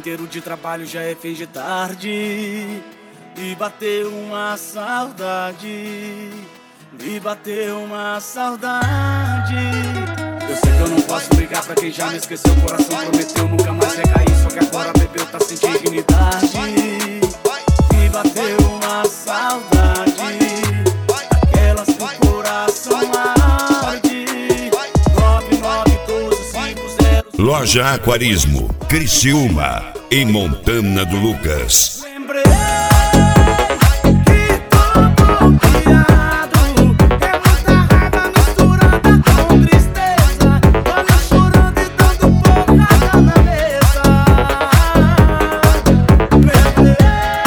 inteiro de trabalho, já é fim de tarde. E bateu uma saudade, me bateu uma saudade. Eu sei que eu não posso ligar pra quem já me esqueceu. O coração prometeu nunca mais recair, só que agora bebeu, tá sem dignidade. Me bateu uma saudade, aquelas que o coração arde. 991250. Loja Aquarismo, Criciúma, em Montana do Lucas. Lembrei que tô bloqueado, é muita raiva misturada com tristeza. Olha chorando e dando porrada na mesa. Lembrei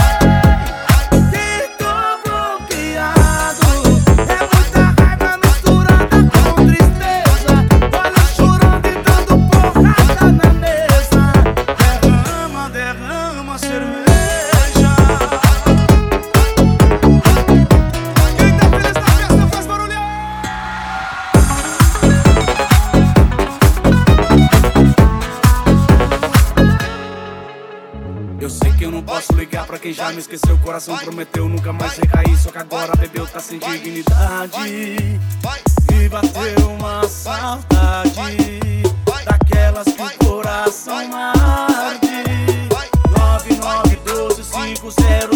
que tô bloqueado, é muita raiva misturada com tristeza. Olha chorando e dando porrada na mesa. Derrama, derrama cerveja. Quem tá feliz na festa faz barulho. Eu sei que eu não posso ligar pra quem já me esqueceu. O coração prometeu nunca mais recair, só que agora bebeu, tá sem dignidade. Me bateu uma saudade, daquelas que o coração arde. 991250